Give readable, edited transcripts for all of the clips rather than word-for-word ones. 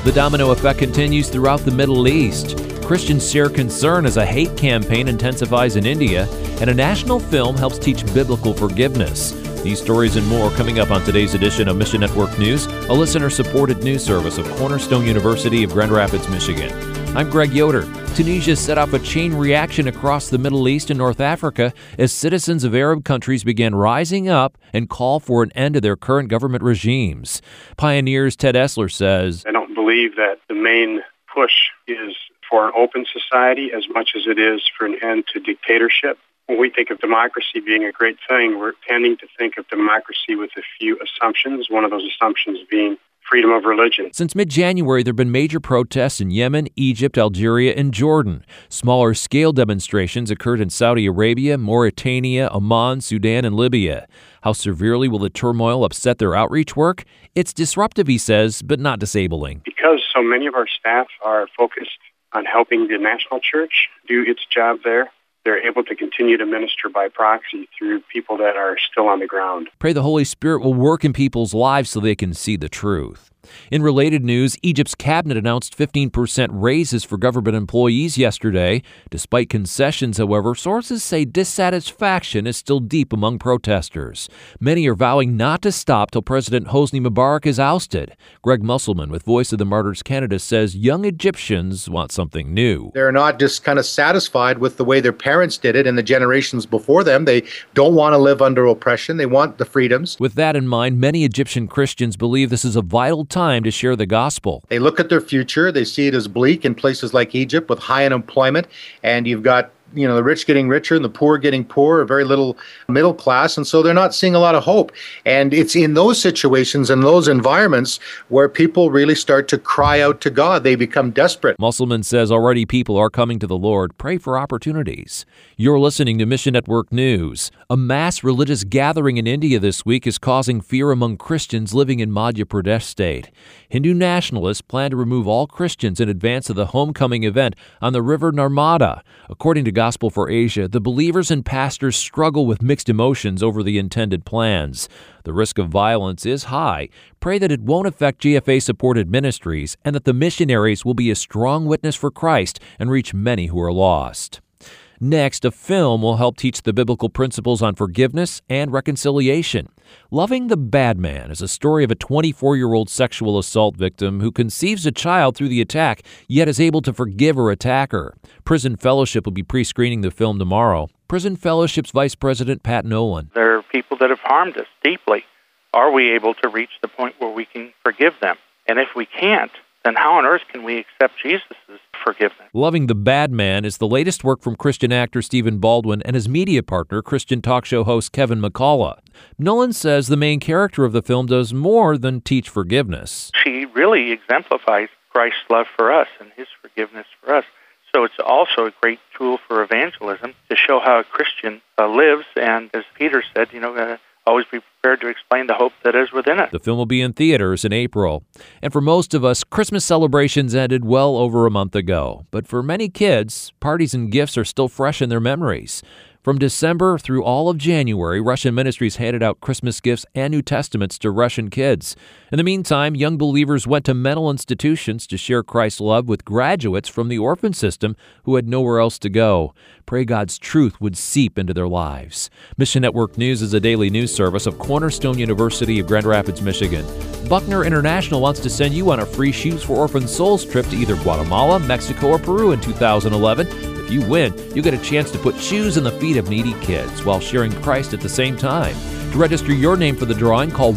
The domino effect continues throughout the Middle East. Christians share concern as a hate campaign intensifies in India, and a national film helps teach biblical forgiveness. These stories and more coming up on today's edition of Mission Network News, a listener-supported news service of Cornerstone University of Grand Rapids, Michigan. I'm Greg Yoder. Tunisia set off a chain reaction across the Middle East and North Africa as citizens of Arab countries began rising up and call for an end to their current government regimes. Pioneers Ted Esler says, I don't believe that the main push is for an open society as much as it is for an end to dictatorship. When we think of democracy being a great thing, we're tending to think of democracy with a few assumptions, one of those assumptions being freedom of religion. Since mid-January, there have been major protests in Yemen, Egypt, Algeria, and Jordan. Smaller-scale demonstrations occurred in Saudi Arabia, Mauritania, Oman, Sudan, and Libya. How severely will the turmoil upset their outreach work? It's disruptive, he says, but not disabling. Because so many of our staff are focused on helping the national church do its job there, they're able to continue to minister by proxy through people that are still on the ground. Pray the Holy Spirit will work in people's lives so they can see the truth. In related news, Egypt's cabinet announced 15% raises for government employees yesterday. Despite concessions, however, sources say dissatisfaction is still deep among protesters. Many are vowing not to stop till President Hosni Mubarak is ousted. Greg Musselman with Voice of the Martyrs Canada says young Egyptians want something new. They're not just kind of satisfied with the way their parents did it and the generations before them. They don't want to live under oppression. They want the freedoms. With that in mind, many Egyptian Christians believe this is a vital time to share the gospel. They look at their future. They see it as bleak in places like Egypt with high unemployment, and you've got the rich getting richer and the poor getting poorer, very little middle class, and so they're not seeing a lot of hope. And it's in those situations and those environments where people really start to cry out to God. They become desperate. Musselman says already people are coming to the Lord. Pray for opportunities. You're listening to Mission Network News. A mass religious gathering in India this week is causing fear among Christians living in Madhya Pradesh state. Hindu nationalists plan to remove all Christians in advance of the homecoming event on the river Narmada. According to Gospel for Asia, the believers and pastors struggle with mixed emotions over the intended plans. The risk of violence is high. Pray that it won't affect GFA-supported ministries and that the missionaries will be a strong witness for Christ and reach many who are lost. Next, a film will help teach the biblical principles on forgiveness and reconciliation. Loving the Bad Man is a story of a 24-year-old sexual assault victim who conceives a child through the attack, yet is able to forgive her attacker. Prison Fellowship will be pre-screening the film tomorrow. Prison Fellowship's Vice President Pat Nolan. There are people that have harmed us deeply. Are we able to reach the point where we can forgive them? And if we can't, then how on earth can we accept Jesus' forgiveness? Loving the Bad Man is the latest work from Christian actor Stephen Baldwin and his media partner, Christian talk show host Kevin McCullough. Nolan says the main character of the film does more than teach forgiveness. She really exemplifies Christ's love for us and his forgiveness for us. So it's also a great tool for evangelism to show how a Christian lives. And as Peter said, always be prepared to explain the hope that is within us. The film will be in theaters in April. And for most of us, Christmas celebrations ended well over a month ago. But for many kids, parties and gifts are still fresh in their memories. From December through all of January, Russian ministries handed out Christmas gifts and New Testaments to Russian kids. In the meantime, young believers went to mental institutions to share Christ's love with graduates from the orphan system who had nowhere else to go. Pray God's truth would seep into their lives. Mission Network News is a daily news service of Cornerstone University of Grand Rapids, Michigan. Buckner International wants to send you on a free Shoes for Orphan Souls trip to either Guatemala, Mexico, or Peru in 2011. If you win, you'll get a chance to put shoes in the feet of needy kids while sharing Christ at the same time. To register your name for the drawing, call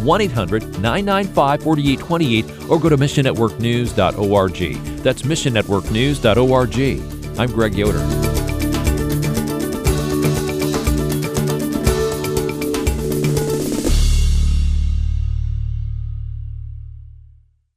1-800-995-4828 or go to missionnetworknews.org. That's missionnetworknews.org. I'm Greg Yoder.